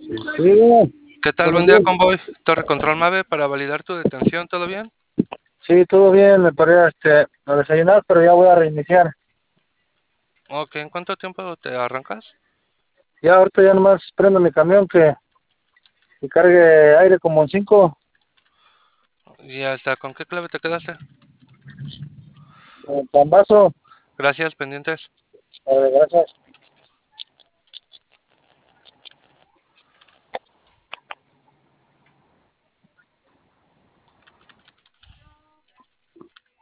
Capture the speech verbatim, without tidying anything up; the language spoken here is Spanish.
Sí, ¿Qué tal? buenos Buen día, días. convoy. Torre Control Mave para validar tu detención. ¿Todo bien? Sí, todo bien, me paré este, a desayunar, pero ya voy a reiniciar. Ok, ¿en cuánto tiempo te arrancas? Ya ahorita ya nomás prendo mi camión que, que cargue aire como en cinco. Ya está. ¿Con qué clave te quedaste? Eh, Pambazo. Gracias, pendientes. Eh, gracias.